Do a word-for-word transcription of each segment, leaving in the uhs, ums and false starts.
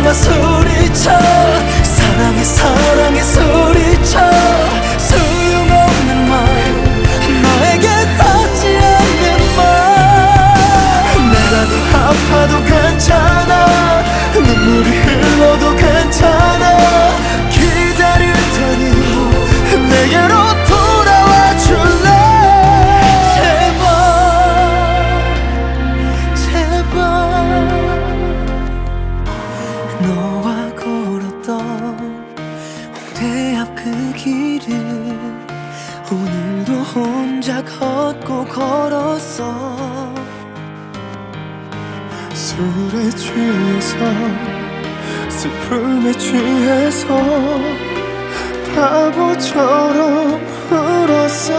가지마 소리쳐 사랑해 사랑해 소리쳐 소용없는 말 너에게 닿지 않는 말 내가 더 아파도 괜찮아 눈물이 흘러도 괜찮아 기다릴 테니 내게로 돌아와 줄래 제발 제발 너와 걸었던 홍대 앞 그 길을 오늘도 혼자 걷고 걸었어 술에 취해서 슬픔에 취해서 바보처럼 울었어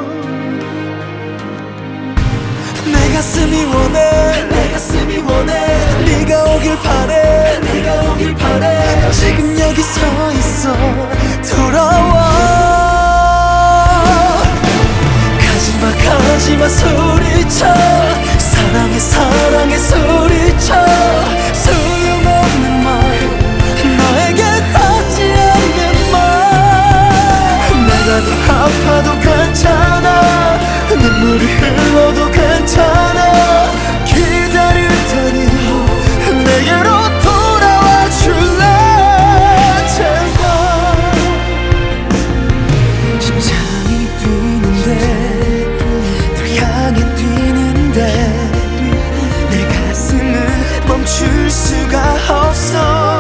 내 가슴이 원해 내 가슴이 원해 네가 오길 바래 네가 오길 바래 지금 여기 서 있어 돌아와 가지마 가지마 소리쳐 사랑해 사랑해 소리쳐 소용없는 말 너에게 닿지 않는 말 내가 더 아파도 괜찮아 눈물이 흘러도 괜찮아 기다릴 테니 내게로 돌아와 줄래 제발 심장이 뛰는데 널 향해 뛰는데 내 가슴은 멈출 수가 없어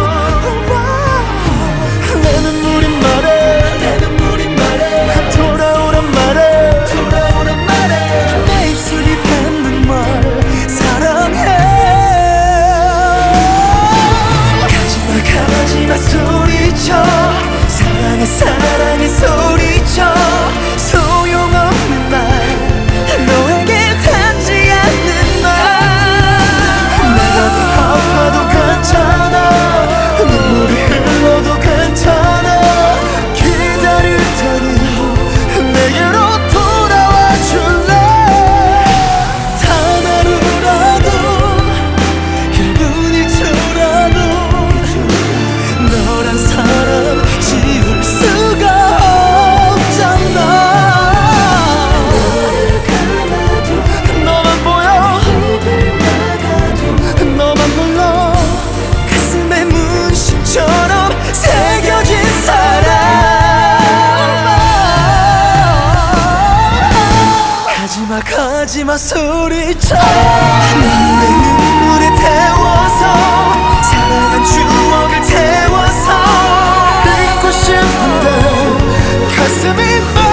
내 눈물이 말해 내 눈물이 말해 돌아오란 말해 돌아오란 말해 내 입술이 뱉는 말 사랑해 가지마 가지마 소리쳐 사랑해 사랑해 소리쳐 소용없는 말 너에게 닿지 않는 말 내가 더 아파도 괜찮아 눈물이 흘러도 괜찮아 기다릴 테니 내게로 돌아와 줄래 단 하루라도 일 분일초라도 너란 사람 지울 수가 없잖아 너를 감아도 너만 보여 입을 막아도 너만 불러 가슴에 문신처럼 새겨진 사랑 가지마 가지마 소리쳐 눈물에 눈물에 태워서 사랑한 추억을 태워서 잊고 싶은데 가슴이